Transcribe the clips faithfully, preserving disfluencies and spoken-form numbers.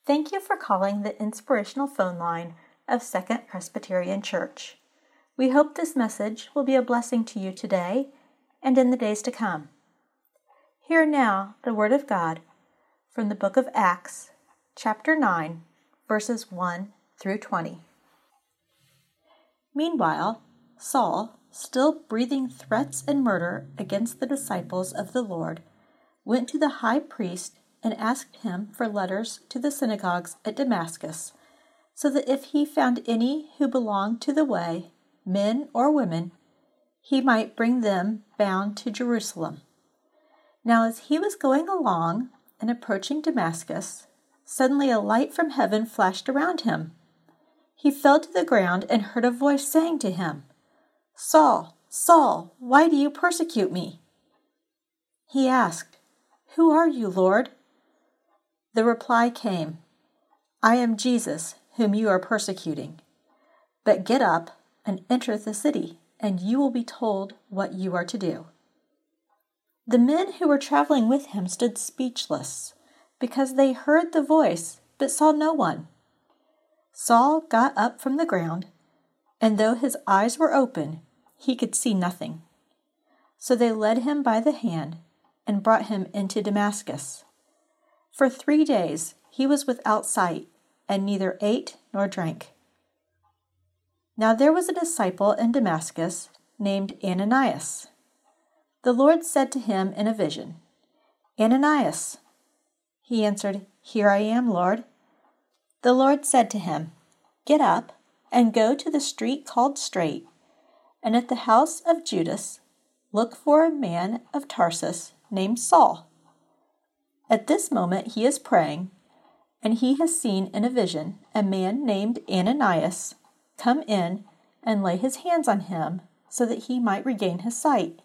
Thank you for calling the inspirational phone line of Second Presbyterian Church. We hope this message will be a blessing to you today and in the days to come. Hear now the Word of God from the book of Acts, chapter nine, verses one through twenty. Meanwhile, Saul, still breathing threats and murder against the disciples of the Lord, went to the high priest and asked him for letters to the synagogues at Damascus, so that if he found any who belonged to the way, men or women, he might bring them bound to Jerusalem. Now as he was going along and approaching Damascus, suddenly a light from heaven flashed around him. He fell to the ground and heard a voice saying to him, "Saul, Saul, why do you persecute me?" He asked, "Who are you, Lord?" The reply came, "I am Jesus, whom you are persecuting. But get up and enter the city, and you will be told what you are to do." The men who were traveling with him stood speechless, because they heard the voice but saw no one. Saul got up from the ground, and though his eyes were open, he could see nothing. So they led him by the hand and brought him into Damascus. For three days he was without sight, and neither ate nor drank. Now there was a disciple in Damascus named Ananias. The Lord said to him in a vision, "Ananias." He answered, "Here I am, Lord." The Lord said to him, "Get up and go to the street called Straight, and at the house of Judas look for a man of Tarsus named Saul. At this moment he is praying, and he has seen in a vision a man named Ananias come in and lay his hands on him so that he might regain his sight."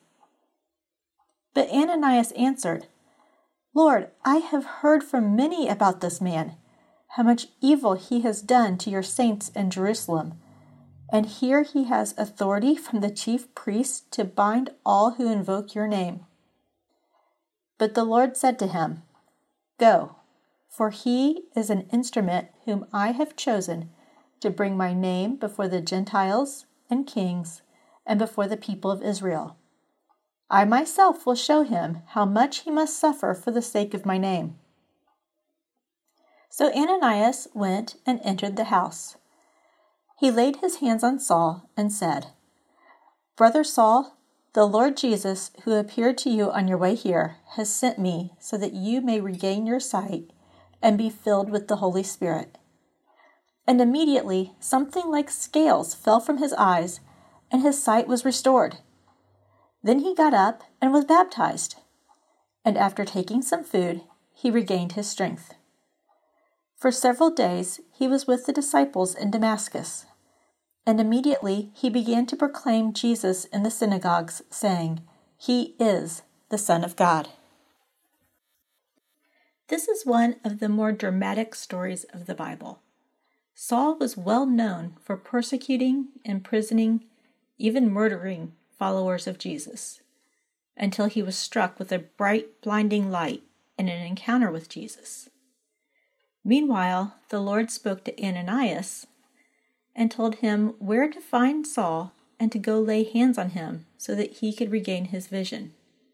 But Ananias answered, "Lord, I have heard from many about this man, how much evil he has done to your saints in Jerusalem, and here he has authority from the chief priests to bind all who invoke your name." But the Lord said to him, "Go, for he is an instrument whom I have chosen to bring my name before the Gentiles and kings and before the people of Israel. I myself will show him how much he must suffer for the sake of my name." So Ananias went and entered the house. He laid his hands on Saul and said, "Brother Saul, the Lord Jesus, who appeared to you on your way here, has sent me so that you may regain your sight and be filled with the Holy Spirit." And immediately something like scales fell from his eyes, and his sight was restored. Then he got up and was baptized, and after taking some food, he regained his strength. For several days he was with the disciples in Damascus, and immediately he began to proclaim Jesus in the synagogues, saying, "He is the Son of God." This is one of the more dramatic stories of the Bible. Saul was well known for persecuting, imprisoning, even murdering followers of Jesus, until he was struck with a bright, blinding light in an encounter with Jesus. Meanwhile, the Lord spoke to Ananias and told him where to find Saul and to go lay hands on him so that he could regain his vision.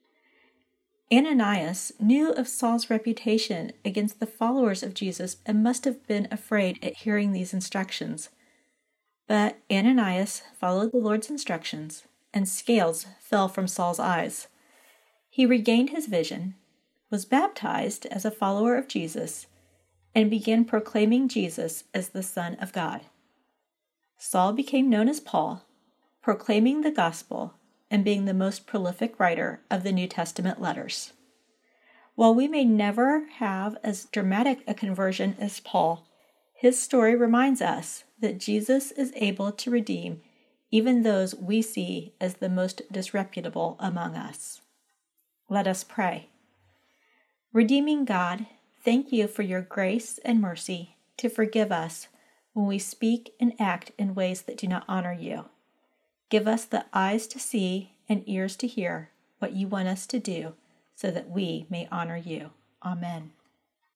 Ananias knew of Saul's reputation against the followers of Jesus and must have been afraid at hearing these instructions. But Ananias followed the Lord's instructions, and scales fell from Saul's eyes. He regained his vision, was baptized as a follower of Jesus, and began proclaiming Jesus as the Son of God. Saul became known as Paul, proclaiming the gospel and being the most prolific writer of the New Testament letters. While we may never have as dramatic a conversion as Paul, his story reminds us that Jesus is able to redeem even those we see as the most disreputable among us. Let us pray. Redeeming God, thank you for your grace and mercy to forgive us when we speak and act in ways that do not honor you. Give us the eyes to see and ears to hear what you want us to do so that we may honor you. Amen.